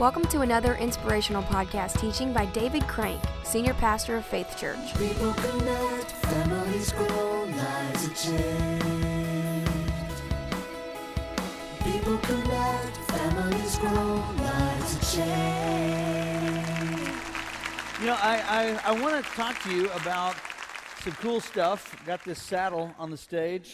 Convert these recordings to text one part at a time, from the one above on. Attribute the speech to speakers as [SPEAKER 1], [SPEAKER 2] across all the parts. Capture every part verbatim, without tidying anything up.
[SPEAKER 1] Welcome to another inspirational podcast teaching by David Crank, Senior Pastor of Faith Church.
[SPEAKER 2] People connect, families grow, lives are changed. People connect, families grow, lives are changed.
[SPEAKER 3] You know, I, I, I want to talk to you about some cool stuff. Got this saddle on the stage.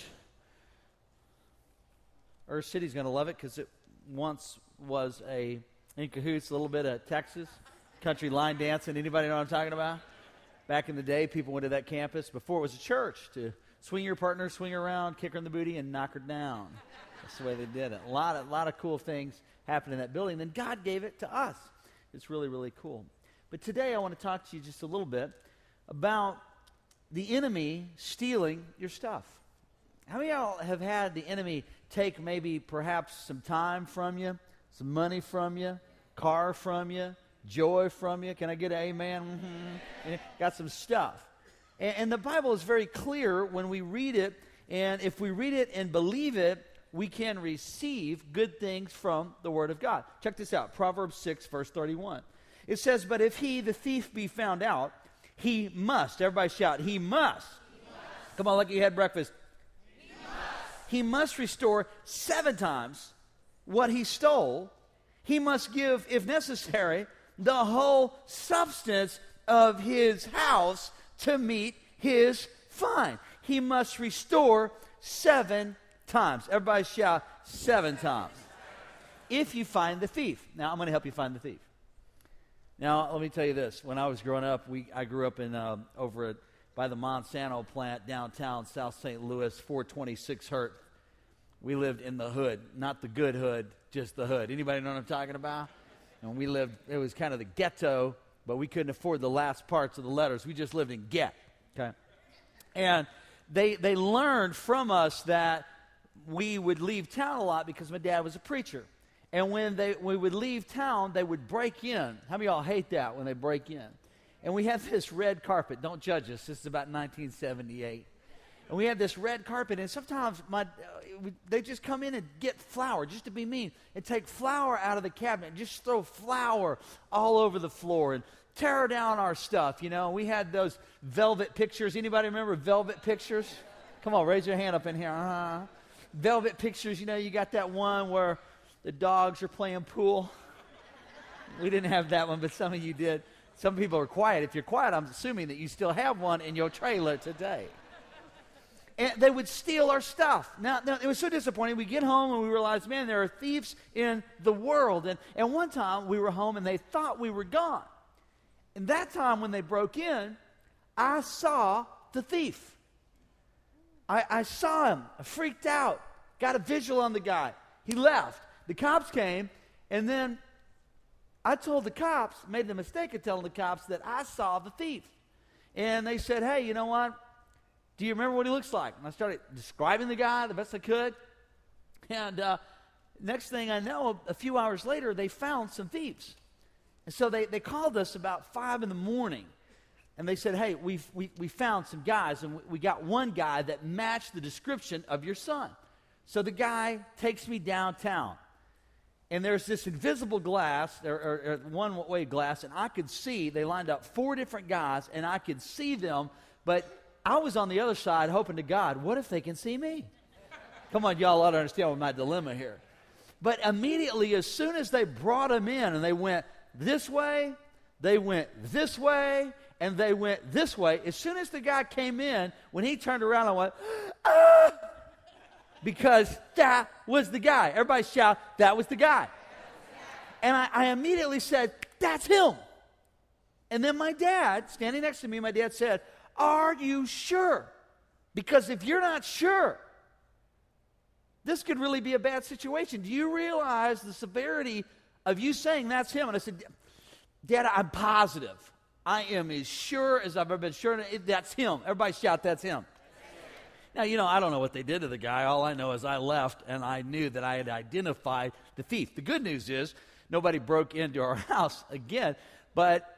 [SPEAKER 3] Earth City's going to love it because it once was a in cahoots, a little bit of Texas country line dancing. Anybody know what I'm talking about? Back in the day, people went to that campus before it was a church to swing your partner, swing her around, kick her in the booty, and knock her down. That's the way they did it. A lot of, lot of cool things happened in that building. Then God gave it to us. It's really, really cool. But today I want to talk to you just a little bit about the enemy stealing your stuff. How many of y'all have had the enemy take maybe perhaps some time from you, some money from you, car from you, joy from you? Can I get an amen? Mm-hmm. Got some stuff. And, and the Bible is very clear when we read it, and if we read it and believe it, we can receive good things from the Word of God. Check this out, Proverbs six, verse thirty-one. It says, "But if he, the thief, be found out, he must," everybody shout, he must. He must. Come on, like you had breakfast. He must. He must restore seven times what he stole. He must give, if necessary, the whole substance of his house to meet his fine. He must restore seven times. Everybody shout, seven times. If you find the thief. Now, I'm going to help you find the thief. Now, let me tell you this. When I was growing up, we I grew up in uh, over at, by the Monsanto plant downtown, South Saint Louis, four twenty-six Hurt. We lived in the hood, not the good hood, just the hood. Anybody know what I'm talking about? And we lived, it was kind of the ghetto, but we couldn't afford the last parts of the letters. We just lived in get, okay? And they they learned from us that we would leave town a lot because my dad was a preacher. And when they we would leave town, they would break in. How many of y'all hate that when they break in? And we had this red carpet. Don't judge us. This is about nineteen seventy-eight. And we had this red carpet, and sometimes my, uh, they just come in and get flour, just to be mean, and take flour out of the cabinet and just throw flour all over the floor and tear down our stuff, you know. We had those velvet pictures. Anybody remember velvet pictures? Come on, raise your hand up in here. Uh-huh. Velvet pictures, you know, you got that one where the dogs are playing pool. We didn't have that one, but some of you did. Some people are quiet. If you're quiet, I'm assuming that you still have one in your trailer today. And they would steal our stuff. Now, now, it was so disappointing. We get home and we realize, man, there are thieves in the world. And, and one time we were home and they thought we were gone. And that time when they broke in, I saw the thief. I, I saw him. I freaked out. Got a visual on the guy. He left. The cops came, and then I told the cops, made the mistake of telling the cops that I saw the thief. And they said, hey, you know what? Do you remember what he looks like? And I started describing the guy the best I could. And uh, next thing I know, a few hours later, they found some thieves. And so they, they called us about five in the morning. And they said, hey, we've, we we found some guys, and we, we got one guy that matched the description of your son. So the guy takes me downtown. And there's this invisible glass, or, or, or one-way glass, and I could see, they lined up four different guys, and I could see them, but I was on the other side hoping to God, what if they can see me? Come on, y'all ought to understand my dilemma here. But immediately, as soon as they brought him in and they went this way, they went this way, and they went this way, as soon as the guy came in, when he turned around, I went, ah! Because that was the guy. Everybody shout, that was the guy. And I, I immediately said, that's him. And then my dad, standing next to me, my dad said, are you sure? Because if you're not sure, this could really be a bad situation. Do you realize the severity of you saying that's him? And I said, Dad, I'm positive. I am as sure as I've ever been sure. That's him. Everybody shout, that's him. Now, you know, I don't know what they did to the guy. All I know is I left, and I knew that I had identified the thief. The good news is nobody broke into our house again, but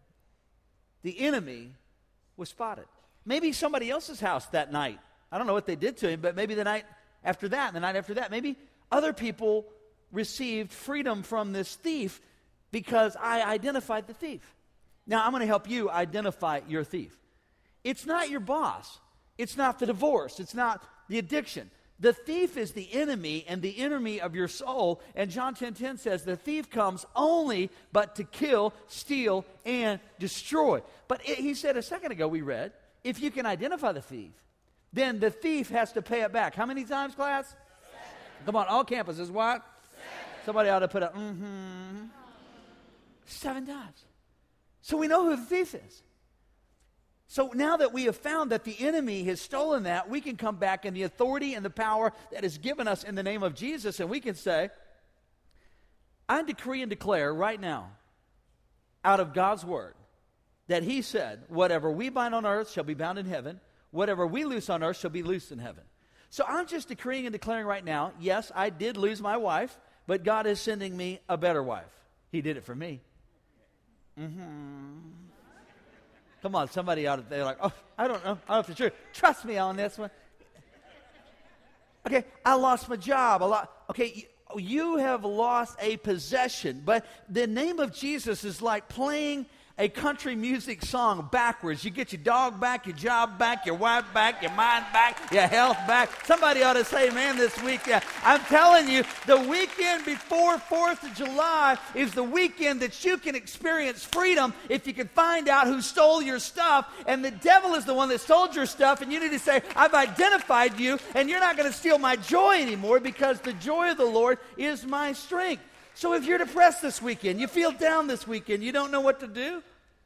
[SPEAKER 3] the enemy was spotted. Maybe somebody else's house that night. I don't know what they did to him, but maybe the night after that and the night after that, maybe other people received freedom from this thief because I identified the thief. Now, I'm going to help you identify your thief. It's not your boss. It's not the divorce. It's not the addiction. The thief is the enemy and the enemy of your soul. And John ten ten says the thief comes only but to kill, steal, and destroy. But it, he said a second ago we read, if you can identify the thief, then the thief has to pay it back. How many times, class? Seven. Come on, all campuses, what? Seven. Somebody ought to put a mm-hmm. Seven times. So we know who the thief is. So now that we have found that the enemy has stolen that, we can come back in the authority and the power that is given us in the name of Jesus, and we can say, I decree and declare right now, out of God's word, that he said, whatever we bind on earth shall be bound in heaven, whatever we loose on earth shall be loosed in heaven. So I'm just decreeing and declaring right now, yes, I did lose my wife, but God is sending me a better wife. He did it for me. Mm-hmm. Come on, somebody out there like, oh, I don't know. I don't know if it's true. Trust me on this one. Okay, I lost my job. A lot. Okay, you, you have lost a possession, but the name of Jesus is like playing a country music song backwards. You get your dog back, your job back, your wife back, your mind back, your health back. Somebody ought to say, man, this week, yeah. I'm telling you, the weekend before fourth of July is the weekend that you can experience freedom if you can find out who stole your stuff. And the devil is the one that stole your stuff, and you need to say, I've identified you, and you're not going to steal my joy anymore because the joy of the Lord is my strength. So if you're depressed this weekend, you feel down this weekend, you don't know what to do,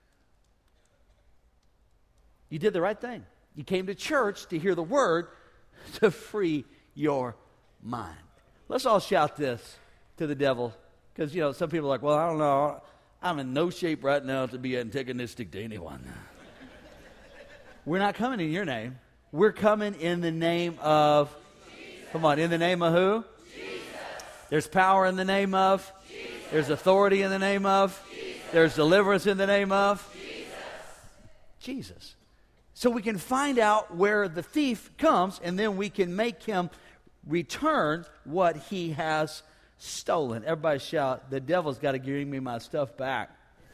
[SPEAKER 3] you did the right thing. You came to church to hear the word to free your mind. Let's all shout this to the devil, because, you know, some people are like, well, I don't know, I'm in no shape right now to be antagonistic to anyone. We're not coming in your name. We're coming in the name of, Jesus. Come on, in the name of who? There's power in the name of. Jesus. There's authority in the name of. Jesus. There's deliverance in the name of. Jesus. Jesus. So we can find out where the thief comes, and then we can make him return what he has stolen. Everybody shout, the devil's got to give me my stuff back.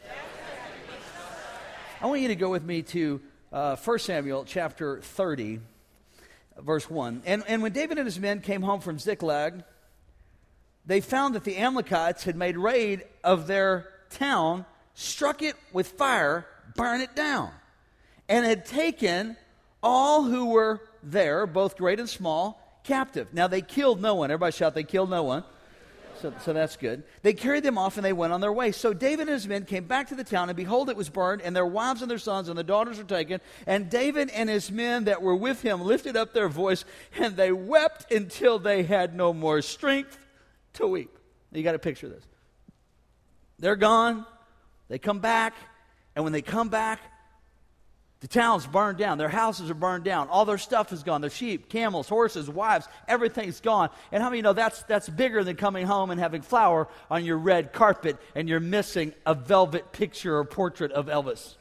[SPEAKER 3] I want you to go with me to uh, First Samuel chapter thirty, verse one. And, and when David and his men came home from Ziklag, they found that the Amalekites had made raid of their town, struck it with fire, burned it down, and had taken all who were there, both great and small, captive. Now they killed no one. Everybody shout, they killed no one. So, so that's good. They carried them off and they went on their way. So David and his men came back to the town, and behold, it was burned, and their wives and their sons and their daughters were taken. And David and his men that were with him lifted up their voice, and they wept until they had no more strength to weep. You got to picture this. They're gone. They come back. And when they come back, the town's burned down. Their houses are burned down. All their stuff is gone. Their sheep, camels, horses, wives, everything's gone. And how many know that's, that's bigger than coming home and having flour on your red carpet and you're missing a velvet picture or portrait of Elvis?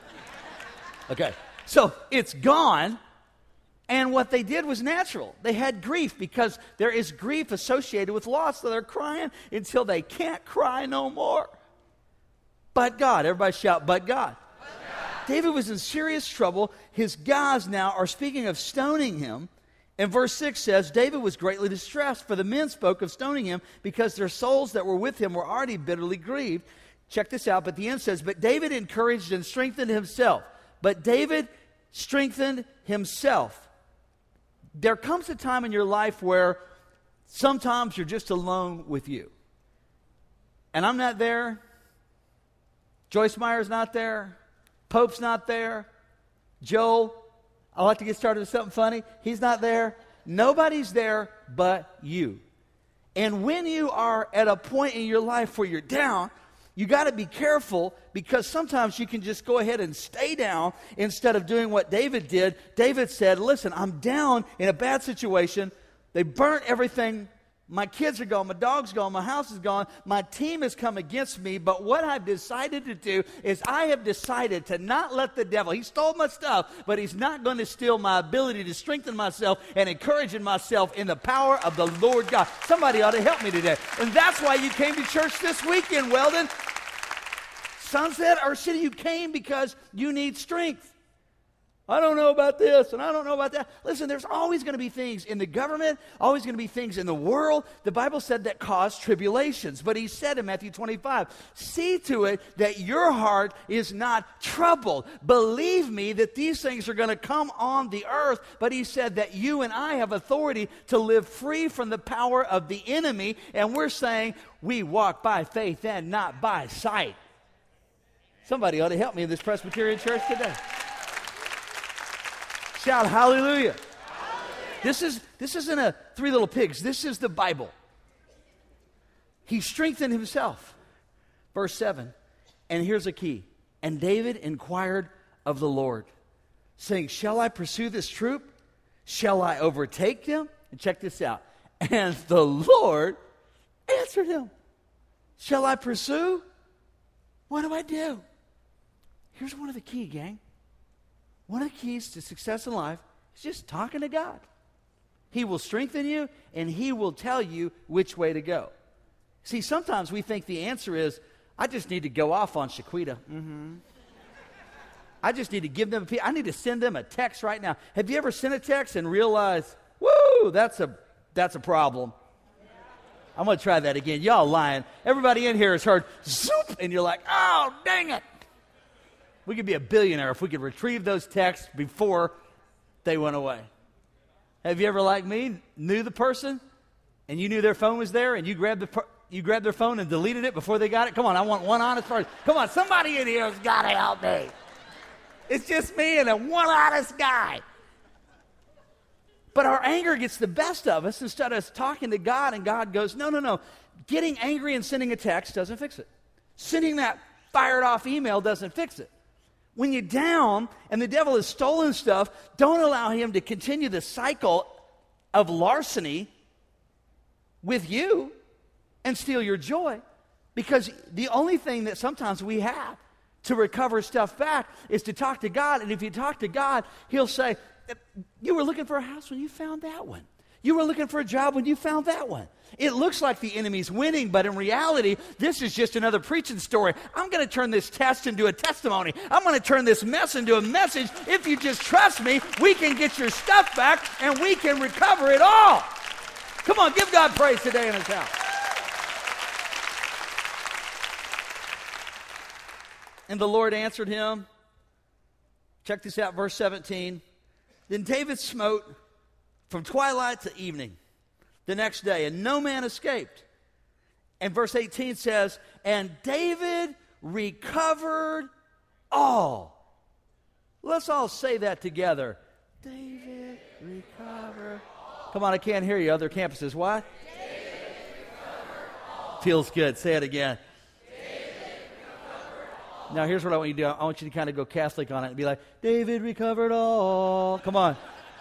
[SPEAKER 3] Okay. So it's gone. And what they did was natural. They had grief because there is grief associated with loss. So they're crying until they can't cry no more. But God. Everybody shout, but God. But God. David was in serious trouble. His guys now are speaking of stoning him. And verse six says, David was greatly distressed, for the men spoke of stoning him because their souls that were with him were already bitterly grieved. Check this out. But the end says, but David encouraged and strengthened himself. But David strengthened himself. There comes a time in your life where sometimes you're just alone with you. And I'm not there. Joyce Meyer's not there. Pope's not there. Joel, I like to get started with something funny. He's not there. Nobody's there but you. And when you are at a point in your life where you're down, you got to be careful, because sometimes you can just go ahead and stay down instead of doing what David did. David said, listen, I'm down in a bad situation. They burnt everything. My kids are gone. My dog's gone. My house is gone. My team has come against me. But what I've decided to do is I have decided to not let the devil, he stole my stuff, but he's not going to steal my ability to strengthen myself and encouraging myself in the power of the Lord God. Somebody ought to help me today. And that's why you came to church this weekend, Weldon. Sunset, our city, you came because you need strength. I don't know about this, and I don't know about that. Listen, there's always going to be things in the government, always going to be things in the world. The Bible said that cause tribulations. But he said in Matthew twenty-five, see to it that your heart is not troubled. Believe me that these things are going to come on the earth. But he said that you and I have authority to live free from the power of the enemy. And we're saying we walk by faith and not by sight. Somebody ought to help me in this Presbyterian church today. Shout hallelujah. Hallelujah. This is this isn't a Three Little Pigs. This is the Bible. He strengthened himself. Verse seven. And here's a key. And David inquired of the Lord, saying, shall I pursue this troop? Shall I overtake them? And check this out. And the Lord answered him. Shall I pursue? What do I do? Here's one of the key, gang. One of the keys to success in life is just talking to God. He will strengthen you, and he will tell you which way to go. See, sometimes we think the answer is, I just need to go off on Shaquita. Mm-hmm. I just need to give them a, I need to send them a text right now. Have you ever sent a text and realized, woo, that's a, that's a problem? I'm going to try that again. Y'all lying. Everybody in here has heard zoop, and you're like, oh, dang it. We could be a billionaire if we could retrieve those texts before they went away. Have you ever, like me, knew the person and you knew their phone was there and you grabbed the per- you grabbed their phone and deleted it before they got it? Come on, I want one honest person. Come on, somebody in here has got to help me. It's just me and a one honest guy. But our anger gets the best of us instead of us talking to God, and God goes, no, no, no. Getting angry and sending a text doesn't fix it. Sending that fired off email doesn't fix it. When you're down and the devil has stolen stuff, don't allow him to continue the cycle of larceny with you and steal your joy. Because the only thing that sometimes we have to recover stuff back is to talk to God. And if you talk to God, he'll say, you were looking for a house when you found that one. You were looking for a job when you found that one. It looks like the enemy's winning, but in reality, this is just another preaching story. I'm going to turn this test into a testimony. I'm going to turn this mess into a message. If you just trust me, we can get your stuff back and we can recover it all. Come on, give God praise today in his house. And the Lord answered him. Check this out, verse seventeen. Then David smote from twilight to evening the next day, and no man escaped. And verse eighteen says, and David recovered all. Let's all say that together. David recovered. Come on, I can't hear you. Other campuses, what? David recovered all. Feels good. Say it again. David recovered all. Now, here's what I want you to do. I want you to kind of go Catholic on it and be like, David recovered all. Come on.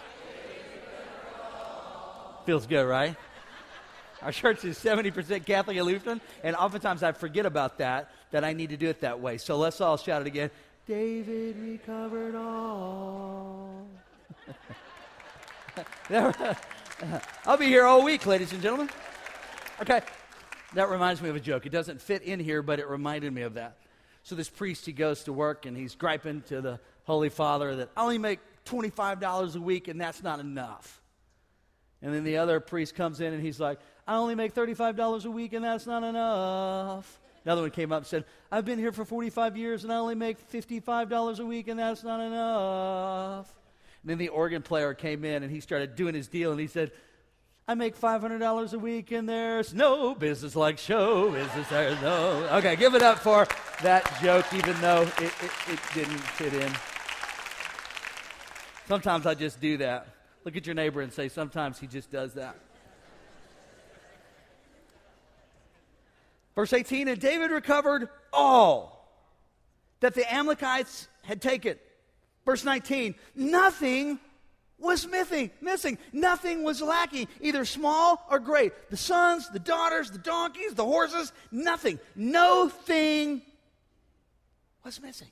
[SPEAKER 3] Feels good, right? Our church is seventy percent Catholic and Lutheran, and oftentimes I forget about that, that I need to do it that way. So let's all shout it again. David recovered all. I'll be here all week, ladies and gentlemen. Okay, that reminds me of a joke. It doesn't fit in here, but it reminded me of that. So this priest, he goes to work, and he's griping to the Holy Father that I only make twenty-five dollars a week, and that's not enough. And then the other priest comes in and he's like, I only make thirty-five dollars a week and that's not enough. Another one came up and said, I've been here for forty-five years and I only make fifty-five dollars a week and that's not enough. And then the organ player came in and he started doing his deal and he said, I make five hundred dollars a week and there's no business like show business. There's no. Okay, give it up for that joke even though it, it, it didn't fit in. Sometimes I just do that. Look at your neighbor and say, sometimes he just does that. Verse eighteen, and David recovered all that the Amalekites had taken. Verse nineteen, nothing was missing, missing. Nothing was lacking, either small or great. The sons, the daughters, the donkeys, the horses, nothing. No thing was missing.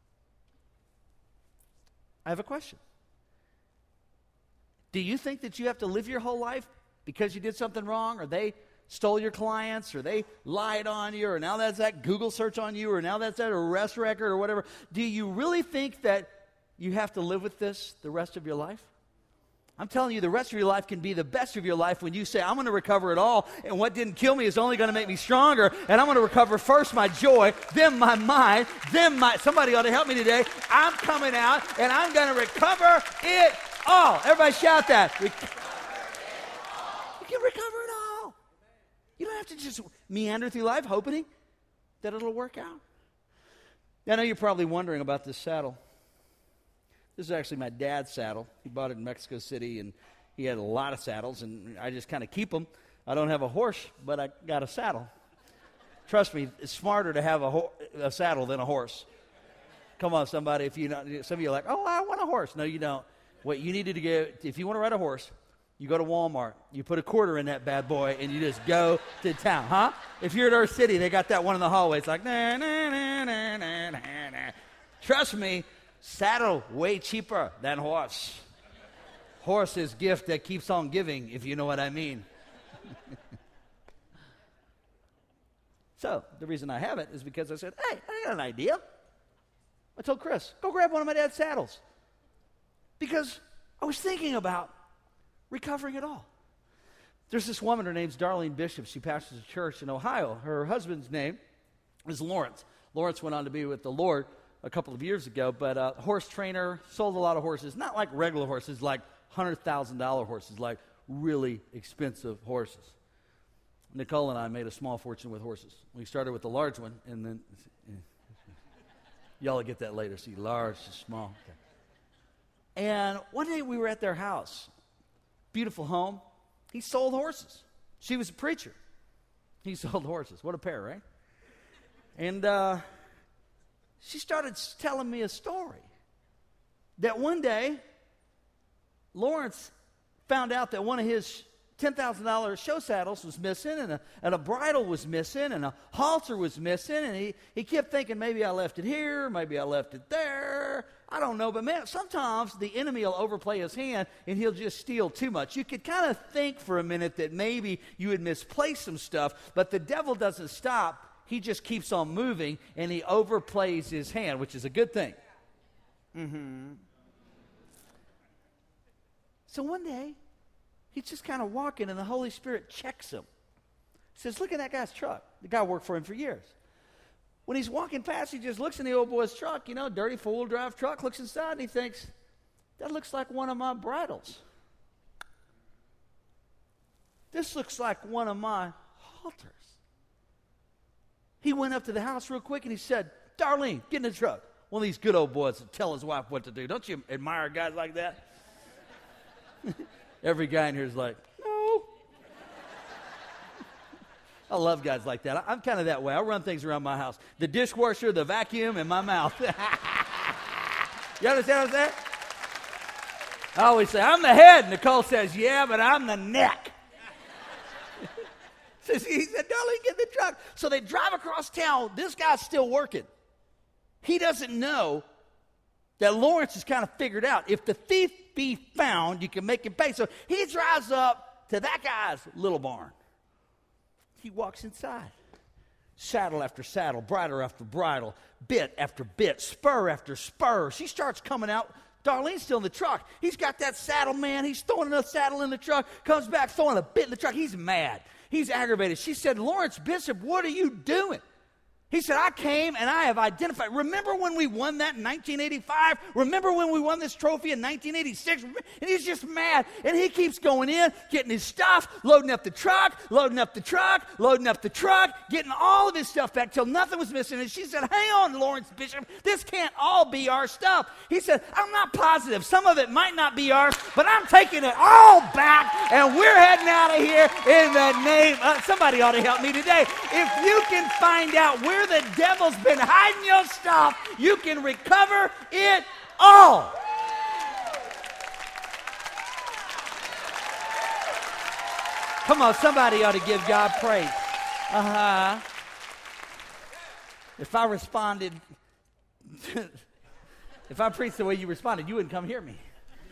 [SPEAKER 3] I have a question. Do you think that you have to live your whole life because you did something wrong or they stole your clients, or they lied on you, or now that's that Google search on you, or now that's that arrest record or whatever, do you really think that you have to live with this the rest of your life? I'm telling you, the rest of your life can be the best of your life when you say, I'm going to recover it all, and what didn't kill me is only going to make me stronger, and I'm going to recover first my joy, then my mind, then my, somebody ought to help me today, I'm coming out, and I'm going to recover it all. Everybody shout that. Re- you can recover it all. You don't have to just meander through life hoping that it'll work out. I know you're probably wondering about this saddle. This is actually my dad's saddle. He bought it in Mexico City, and he had a lot of saddles, and I just kind of keep them. I don't have a horse, but I got a saddle. Trust me, it's smarter to have a, ho- a saddle than a horse. Come on, somebody. If you know, some of you are like, oh, I want a horse. No, you don't. What you needed to go, if you want to ride a horse, you go to Walmart. You put a quarter in that bad boy, and you just go to town, huh? If you're at Earth City, they got that one in the hallway. It's like, nah, nah, nah, nah, nah, nah. Trust me. Saddle, way cheaper than horse. Horse is gift that keeps on giving, if you know what I mean. So, the reason I have it is because I said, hey, I got an idea. I told Chris, go grab one of my dad's saddles. Because I was thinking about recovering it all. There's this woman, her name's Darlene Bishop. She pastors a church in Ohio. Her husband's name is Lawrence. Lawrence went on to be with the Lord a couple of years ago, but a horse trainer, sold a lot of horses, not like regular horses, like one hundred thousand dollars horses, like really expensive horses. Nicole and I made a small fortune with horses. We started with the large one, and then, y'all will get that later, see, large to small. Okay. And one day we were at their house, beautiful home. He sold horses. She was a preacher. He sold horses. What a pair, right? And, uh, she started telling me a story that one day Lawrence found out that one of his ten thousand dollars show saddles was missing, and a, and a bridle was missing, and a halter was missing, and he, he kept thinking, maybe I left it here, maybe I left it there, I don't know. But man, sometimes the enemy will overplay his hand, and he'll just steal too much. You could kind of think for a minute that maybe you had misplaced some stuff, but the devil doesn't stop. He just keeps on moving, and he overplays his hand, which is a good thing. Mm-hmm. So one day, he's just kind of walking, and the Holy Spirit checks him. He says, look at that guy's truck. The guy worked for him for years. When he's walking past, he just looks in the old boy's truck, you know, dirty four-wheel drive truck, looks inside, and he thinks, that looks like one of my bridles. This looks like one of my halters. He went up to the house real quick and he said, Darlene, get in the truck. One of these good old boys that tell his wife what to do. Don't you admire guys like that? Every guy in here is like, no. I love guys like that. I'm kind of that way. I run things around my house. The dishwasher, the vacuum, and my mouth. You understand what I'm saying? I always say, I'm the head. Nicole says, yeah, but I'm the neck. He said, Darlene, get in the truck. So they drive across town. This guy's still working. He doesn't know that Lawrence has kind of figured out, if the thief be found, you can make him pay. So he drives up to that guy's little barn. He walks inside. Saddle after saddle, bridle after bridle, bit after bit, spur after spur. She starts coming out. Darlene's still in the truck. He's got that saddle, man. He's throwing another saddle in the truck, comes back throwing a bit in the truck. He's mad. He's aggravated. She said, Lawrence Bishop, what are you doing? He said, I came and I have identified. Remember when we won that in nineteen eighty-five? Remember when we won this trophy in nineteen eighty-six? And he's just mad. And he keeps going in, getting his stuff, loading up the truck, loading up the truck, loading up the truck, getting all of his stuff back till nothing was missing. And she said, hang on, Lawrence Bishop. This can't all be our stuff. He said, I'm not positive. Some of it might not be ours, but I'm taking it all back, and we're heading out of here in the name of, somebody ought to help me today. If you can find out where the devil's been hiding your stuff, you can recover it all. Come on, somebody ought to give God praise. Uh-huh. If I responded, if I preached the way you responded, you wouldn't come hear me.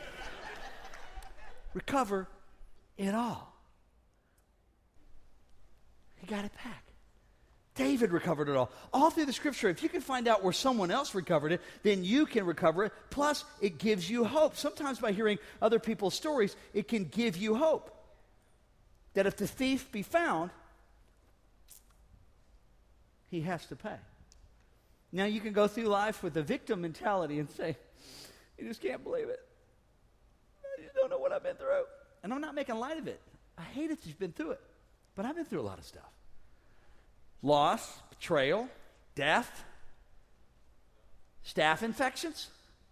[SPEAKER 3] Recover it all. he got it back. David recovered it all. All through the scripture, if you can find out where someone else recovered it, then you can recover it. Plus, it gives you hope. Sometimes by hearing other people's stories, it can give you hope. That if the thief be found, he has to pay. Now you can go through life with a victim mentality and say, you just can't believe it. I just don't know what I've been through. And I'm not making light of it. I hate it that you've been through it. But I've been through a lot of stuff. Loss, betrayal, death, staph infections.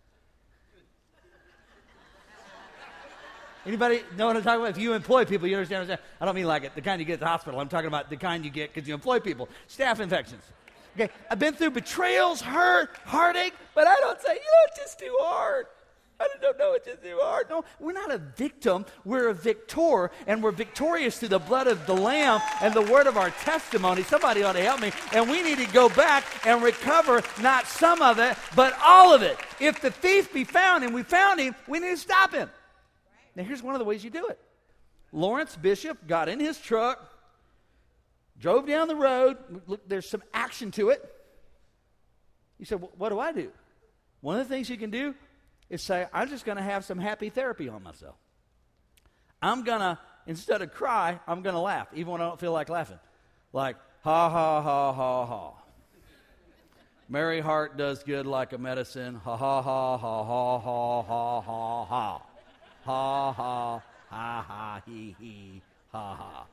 [SPEAKER 3] Anybody know what I'm talking about? If you employ people, you understand what I'm saying? I don't mean like it, the kind you get at the hospital. I'm talking about the kind you get because you employ people. Staph infections. Okay, I've been through betrayals, hurt, heartache, but I don't say, you know, it's just too hard. I don't know, it's just too hard. No, we're not a victim. We're a victor, and we're victorious through the blood of the Lamb and the word of our testimony. Somebody ought to help me. And we need to go back and recover not some of it, but all of it. If the thief be found and we found him, we need to stop him. Now, here's one of the ways you do it. Lawrence Bishop got in his truck, drove down the road. Look, there's some action to it. He said, what do I do? One of the things you can do is say, I'm just going to have some happy therapy on myself. I'm going to, instead of cry, I'm going to laugh, even when I don't feel like laughing. Like, ha, ha, ha, ha, ha. Merry heart does good like a medicine. Ha, ha, ha, ha, ha, ha, ha, ha, ha. Ha, ha, ha, ha, he, he, ha, ha.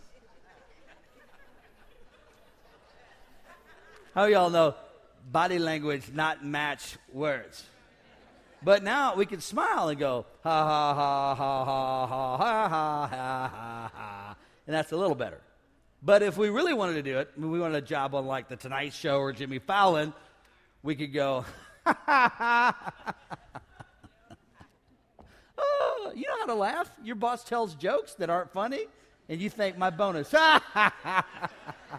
[SPEAKER 3] How y'all know body language not match words? But now we can smile and go, ha, ha, ha, ha, ha, ha, ha, ha, ha, ha, ha. And that's a little better. But if we really wanted to do it, we wanted a job on like The Tonight Show or Jimmy Fallon, we could go, ha, ha, ha, ha. Oh, you know how to laugh? Your boss tells jokes that aren't funny, and you think, my bonus, ha, ha, ha, ha.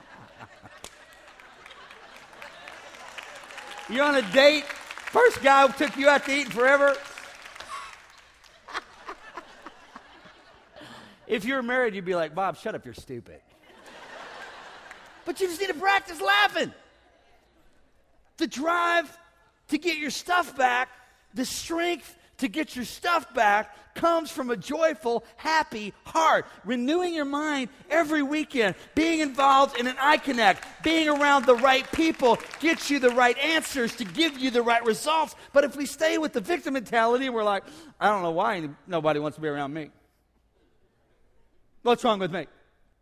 [SPEAKER 3] You're on a date. First guy who took you out to eat forever. If you were married, you'd be like, Bob, shut up, you're stupid. But you just need to practice laughing. The drive to get your stuff back, the strength to get your stuff back comes from a joyful, happy heart. Renewing your mind every weekend, being involved in an iConnect, being around the right people gets you the right answers to give you the right results. But if we stay with the victim mentality, we're like, I don't know why nobody wants to be around me. What's wrong with me?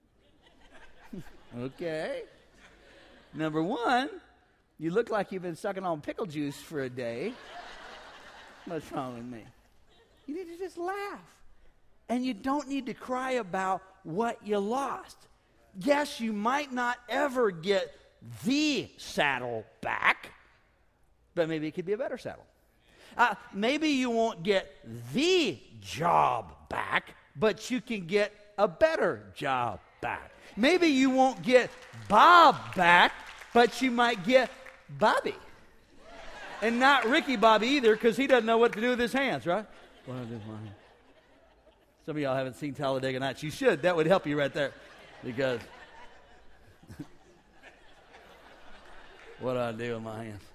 [SPEAKER 3] Okay. Number one, you look like you've been sucking on pickle juice for a day. What's wrong with me? You need to just laugh. And you don't need to cry about what you lost. Yes, you might not ever get the saddle back, but maybe it could be a better saddle. Uh, maybe you won't get the job back, but you can get a better job back. Maybe you won't get Bob back, but you might get Bobby. And not Ricky Bobby either, because he doesn't know what to do with his hands, right? What do I do with my hands? Some of y'all haven't seen Talladega Nights. You should. That would help you right there. Because what do I do with my hands?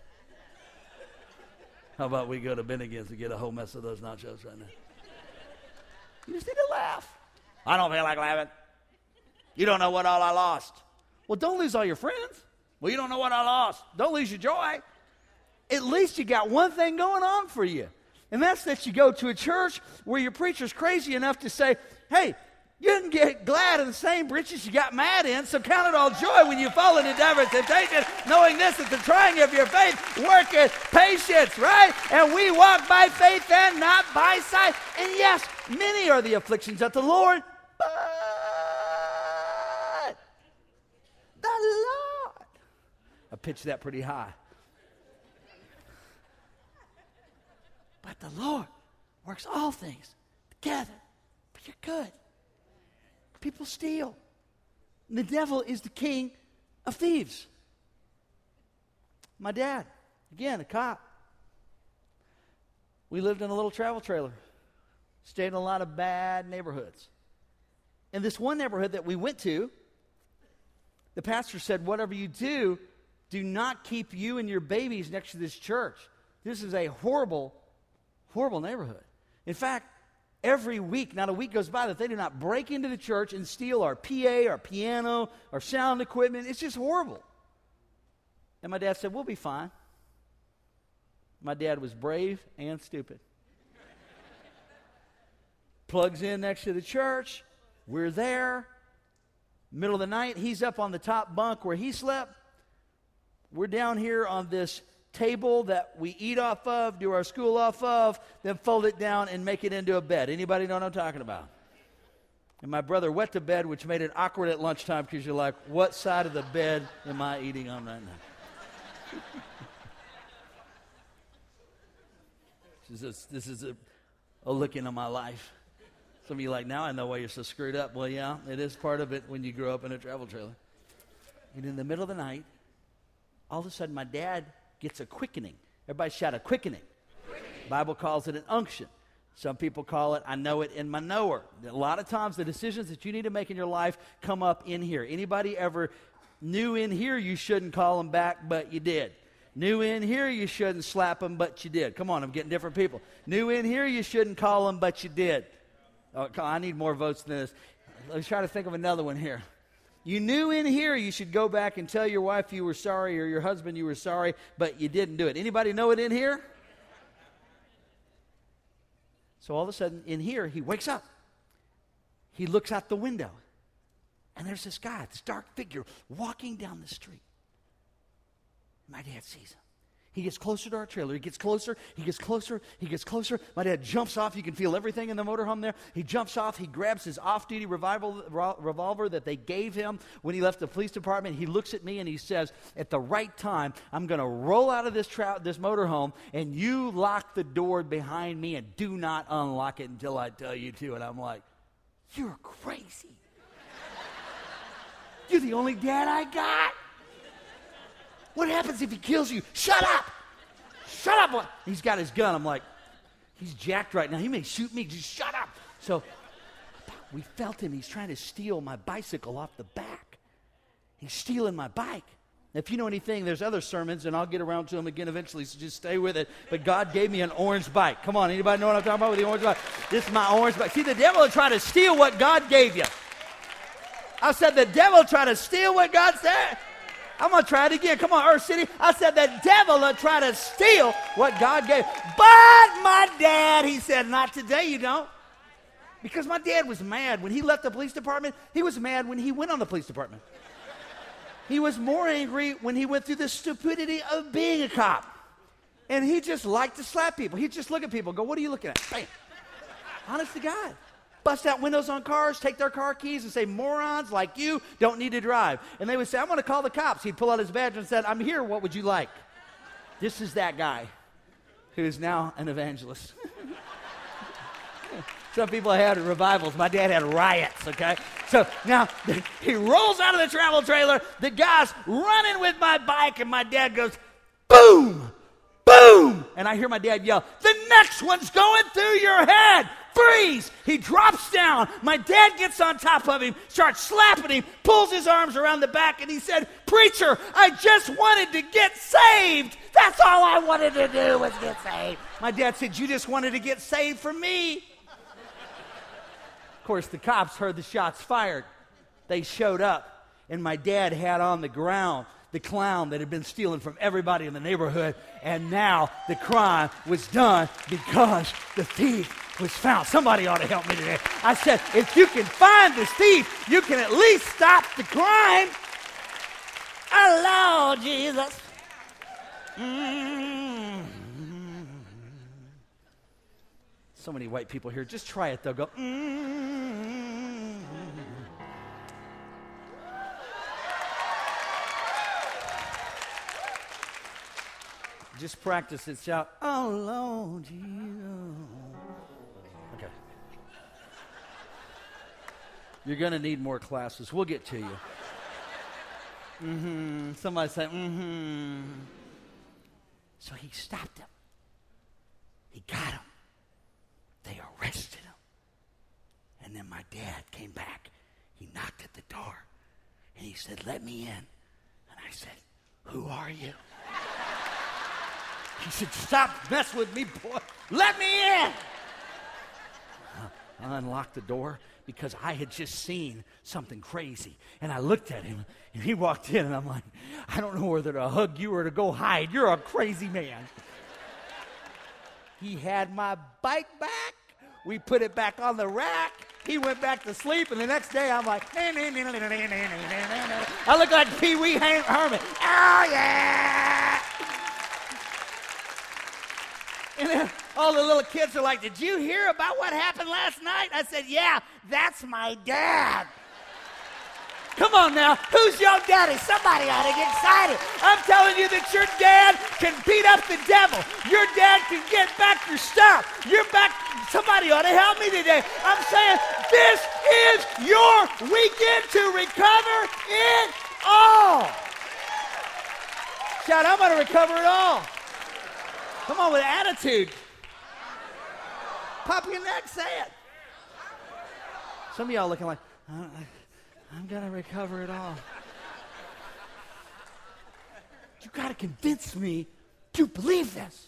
[SPEAKER 3] How about we go to Bennigan's and get a whole mess of those nachos right now? You just need to laugh. I don't feel like laughing. You don't know what all I lost. Well, don't lose all your friends. Well, you don't know what I lost. Don't lose your joy. At least you got one thing going on for you. And that's that you go to a church where your preacher's crazy enough to say, hey, you didn't get glad in the same breeches you got mad in, so count it all joy when you fall into diverse temptation, knowing this, that the trying of your faith worketh patience, right? And we walk by faith and not by sight. And yes, many are the afflictions of the Lord, but the Lord. I pitched that pretty high. But the Lord works all things together for your good. People steal. And the devil is the king of thieves. My dad, again, a cop. We lived in a little travel trailer. Stayed in a lot of bad neighborhoods. And this one neighborhood that we went to, The pastor said, whatever you do, do not keep you and your babies next to this church. This is a horrible, horrible neighborhood. In fact, every week, not a week goes by that they do not break into the church and steal our P A, our piano, our sound equipment. It's just horrible. And my dad said, we'll be fine. My dad was brave and stupid. Plugs in next to the church. We're there. Middle of the night, he's up on the top bunk where he slept. We're down here on this table that we eat off of, do our school off of, then fold it down and make it into a bed. Anybody know what I'm talking about? And my brother wet the bed, which made it awkward at lunchtime because you're like, what side of the bed am I eating on right now? This is, a, this is a, a look into my life. Some of you are like, now I know why you're so screwed up. Well, yeah, it is part of it when you grow up in a travel trailer. And in the middle of the night, all of a sudden my dad gets a quickening. Everybody shout a quickening. quickening. Bible calls it an unction. Some people call it, I know it in my knower. A lot of times the decisions that you need to make in your life come up in here. Anybody ever knew in here you shouldn't call them back, but you did? Knew in here you shouldn't slap them, but you did. Come on, I'm getting different people. Knew in here you shouldn't call them, but you did. Oh, I need more votes than this. Let's try to think of another one here. You knew in here you should go back and tell your wife you were sorry or your husband you were sorry, but you didn't do it. Anybody know it in here? So all of a sudden in here he wakes up. He looks out the window. And there's this guy, this dark figure, walking down the street. My dad sees him. He gets closer to our trailer. He gets closer. He gets closer. He gets closer. My dad jumps off. You can feel everything in the motorhome there. He jumps off. He grabs his off-duty revival, revolver that they gave him when he left the police department. He looks at me and he says, at the right time, I'm going to roll out of this, tra- this motorhome and you lock the door behind me and do not unlock it until I tell you to. And I'm like, you're crazy. You're the only dad I got. What happens if he kills you? Shut up! Shut up! He's got his gun. I'm like, he's jacked right now. He may shoot me. Just shut up. So we felt him. He's trying to steal my bicycle off the back. He's stealing my bike. If you know anything, there's other sermons, and I'll get around to them again eventually, so just stay with it. But God gave me an orange bike. Come on, anybody know what I'm talking about with the orange bike? This is my orange bike. See, the devil will try to steal what God gave you. I said the devil will try to steal what God said. I'm going to try it again. Come on, Earth City. I said the devil will try to steal what God gave. But my dad, he said, not today you don't. Because my dad was mad when he left the police department. He was mad when he went on the police department. He was more angry when he went through the stupidity of being a cop. And he just liked to slap people. He'd just look at people and go, what are you looking at? Bam. Honest to God. Bust out windows on cars, take their car keys and say, morons like you don't need to drive. And they would say, I'm going to call the cops. He'd pull out his badge and said, I'm here. What would you like? This is that guy who is now an evangelist. Some people had revivals. My dad had riots, okay? So now he rolls out of the travel trailer. The guy's running with my bike, and my dad goes, boom, boom. And I hear my dad yell, the next one's going through your head. Freeze! He drops down. My dad gets on top of him, starts slapping him, pulls his arms around the back, and he said, preacher, I just wanted to get saved. That's all I wanted to do was get saved. My dad said, you just wanted to get saved from me. Of course, the cops heard the shots fired. They showed up, and my dad had on the ground the clown that had been stealing from everybody in the neighborhood, and now the crime was done because the thief was found. Somebody ought to help me today. I said, if you can find this thief, you can at least stop the crime. Oh, Lord Jesus. Mm-hmm. So many white people here. Just try it, though. Go, mm-hmm. Just practice it. Shout, oh, Lord Jesus. Okay. You're going to need more classes. We'll get to you. Mm-hmm. Somebody say, mm-hmm. So he stopped him. He got him. They arrested him. And then my dad came back. He knocked at the door. And he said, let me in. And I said, who are you? He said, stop messing with me, boy. Let me in. I unlocked the door because I had just seen something crazy. And I looked at him, and he walked in, and I'm like, I don't know whether to hug you or to go hide. You're a crazy man. He had my bike back. We put it back on the rack. He went back to sleep, and the next day I'm like, I look like Pee Wee Herman. Oh, yeah! And then all the little kids are like, did you hear about what happened last night? I said, yeah, that's my dad. Come on now, who's your daddy? Somebody ought to get excited. I'm telling you that your dad can beat up the devil. Your dad can get back your stuff. Your back, somebody ought to help me today. I'm saying this is your weekend to recover it all. Shout, I'm going to recover it all. Come on with attitude. Pop your neck, say it. Some of y'all looking like, uh, I'm going to recover it all. You got to convince me to believe this.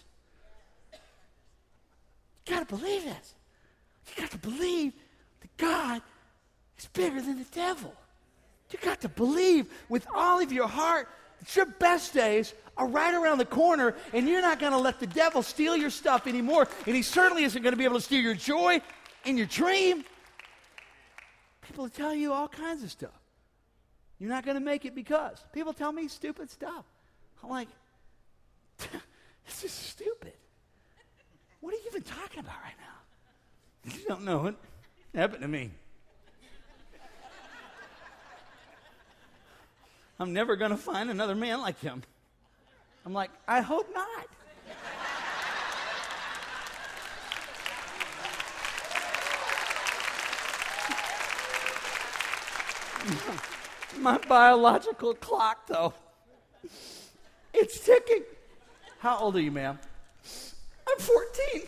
[SPEAKER 3] You got to believe this. You got to believe that God is bigger than the devil. You got to believe with all of your heart that your best days are right around the corner, and you're not going to let the devil steal your stuff anymore, and he certainly isn't going to be able to steal your joy and your dream. People will tell you all kinds of stuff. You're not going to make it because. People tell me stupid stuff. I'm like, this is stupid. What are you even talking about right now? You don't know it. It happened to me. I'm never going to find another man like him. I'm like, I hope not. My biological clock, though, it's ticking. How old are you, ma'am? I'm fourteen.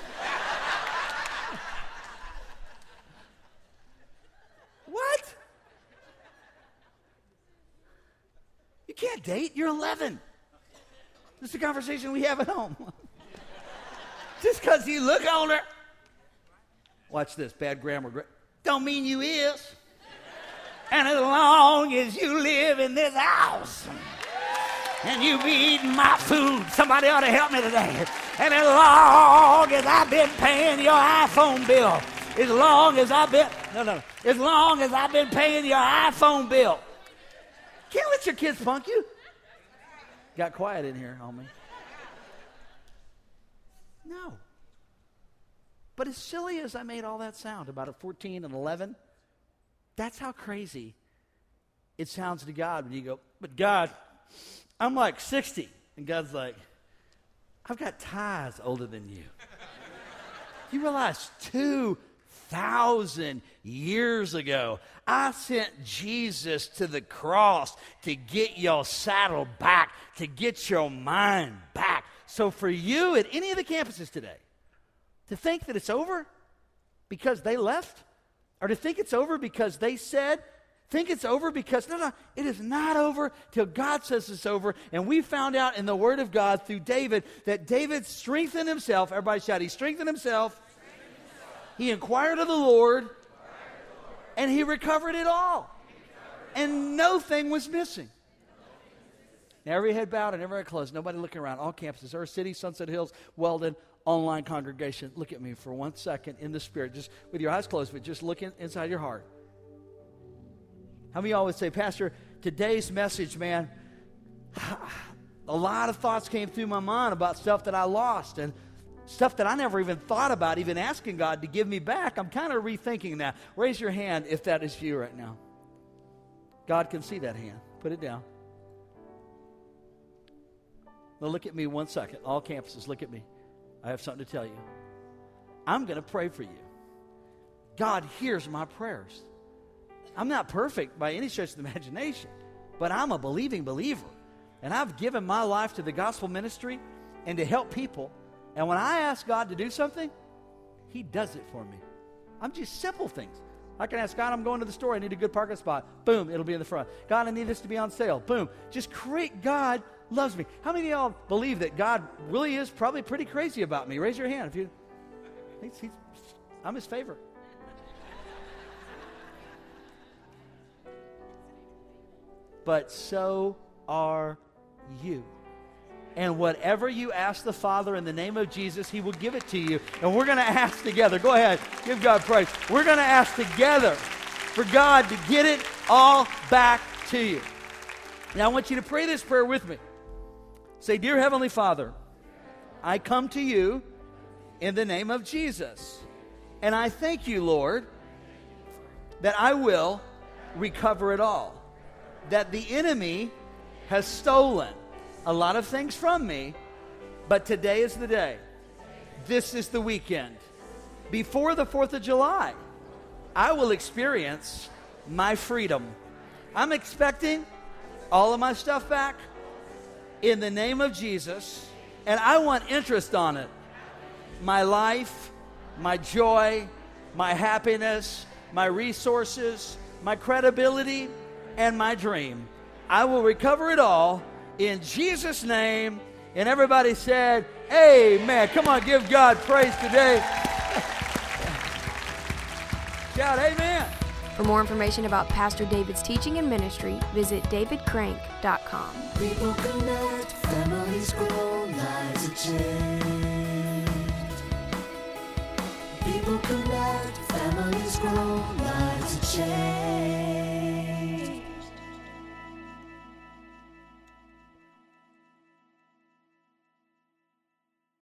[SPEAKER 3] What? You can't date. You're eleven. This is a conversation we have at home. Just because you look older. Watch this. Bad grammar. Don't mean you is. And as long as you live in this house and you be eating my food, somebody ought to help me today. And as long as I've been paying your iPhone bill, as long as I've been, no, no, as long as I've been paying your iPhone bill. Can't let your kids punk you. Got quiet in here on me. No. But as silly as I made all that sound about a fourteen and eleven, that's how crazy it sounds to God when you go, but God, I'm like sixty. And God's like, I've got ties older than you. You realize two thousand years ago, I sent Jesus to the cross to get your saddle back, to get your mind back. So for you at any of the campuses today, to think that it's over because they left, or to think it's over because they said, think it's over because, no, no, it is not over till God says it's over. And we found out in the Word of God through David that David strengthened himself. Everybody shout, he strengthened himself. Strengthened himself. He inquired of the Lord, inquired of the Lord. And he recovered it all. Recovered and no thing was missing. Now, every head bowed and every head closed. Nobody looking around. All campuses, Earth City, Sunset Hills, Weldon, online congregation. Look at me for one second in the Spirit, just with your eyes closed, but just look in, inside your heart. How many of y'all would say, Pastor, today's message, man, a lot of thoughts came through my mind about stuff that I lost and stuff that I never even thought about, even asking God to give me back. I'm kind of rethinking that. Raise your hand if that is you right now. God can see that hand. Put it down. Now look at me one second. All campuses, look at me. I have something to tell you. I'm going to pray for you. God hears my prayers. I'm not perfect by any stretch of the imagination, but I'm a believing believer. And I've given my life to the gospel ministry and to help people. And when I ask God to do something, He does it for me. I'm just simple things. I can ask God, I'm going to the store. I need a good parking spot. Boom, it'll be in the front. God, I need this to be on sale. Boom. Just create. God loves me. How many of y'all believe that God really is probably pretty crazy about me? Raise your hand if you. He's, he's, I'm his favorite. But so are you. And whatever you ask the Father in the name of Jesus, he will give it to you. And we're going to ask together. Go ahead. Give God praise. We're going to ask together for God to get it all back to you. Now, I want you to pray this prayer with me. Say, Dear Heavenly Father, I come to you in the name of Jesus. And I thank you, Lord, that I will recover it all. That the enemy has stolen a lot of things from me, but today is the day. This is the weekend. Before the fourth of July, I will experience my freedom. I'm expecting all of my stuff back in the name of Jesus, and I want interest on it. My life, my joy, my happiness, my resources, my credibility, and my dream. I will recover it all in Jesus' name. And everybody said, amen. Come on, give God praise today. Shout amen.
[SPEAKER 1] For more information about Pastor David's teaching and ministry, visit david crank dot com.
[SPEAKER 2] People connect, families grow, lives are changed. People connect, families grow, lives are changed.